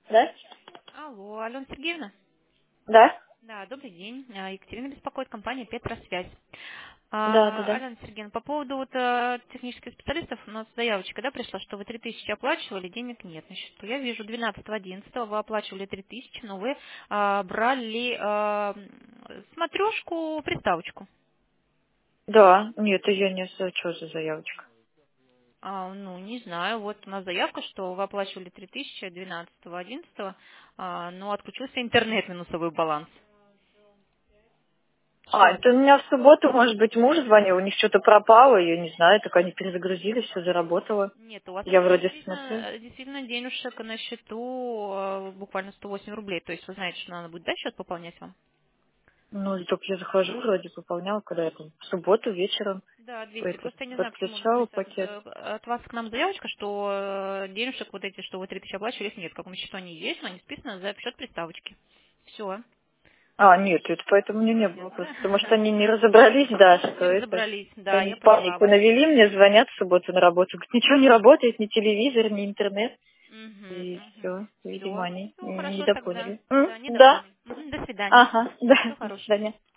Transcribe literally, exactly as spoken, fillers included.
Да? Алло, Алена Сергеевна? Да? Да, добрый день. А, Екатерина беспокоит, компания «Петросвязь». Да, да, А, да. Алена Сергеевна, по поводу вот, э, технических специалистов у нас заявочка, да, пришла, что вы три тысячи оплачивали, денег нет на счету. Я вижу, двенадцатого одиннадцатого вы оплачивали три тысячи, но вы а, брали а, смотрешку, приставочку. Да, нет, я не знаю, что за заявочка. А, ну, не знаю, вот у нас заявка, что вы оплачивали три тысячи двенадцатого одиннадцатого, а, но отключился интернет, минусовой баланс. А, Что это у это? меня в субботу, может быть, муж звонил, у них что-то пропало, я не знаю, так они перезагрузили, все заработало. Нет, у вас Я просто вроде действительно, смотрю. э, действительно денежек на счету э, буквально сто восемь рублей. То есть вы знаете, что надо будет, да, счет пополнять вам? Ну, только я захожу, вроде пополняла, когда я там в субботу вечером Да, двести. это Просто я не знаю, почему. То подключала есть от, пакет. э, от вас к нам заявочка, что э, денежек вот эти, что вы три тысячи оплачивали, их нет. В каком счету они есть, но они списаны за счет приставочки. Все. А, нет, это поэтому у меня не было Нет, просто, да? потому что они не разобрались, да, что Не это. разобрались. Да, Они я в поняла панику вас. навели, мне звонят в субботу на работу. Говорят, ничего не работает, ни телевизор, ни интернет. Угу, И угу. все, видимо, Все. они Все не хорошо тогда. недопоняли. М, Да, не Да. допоняли. Мгм, до свидания. Ага, да. Всего До хорошего. свидания.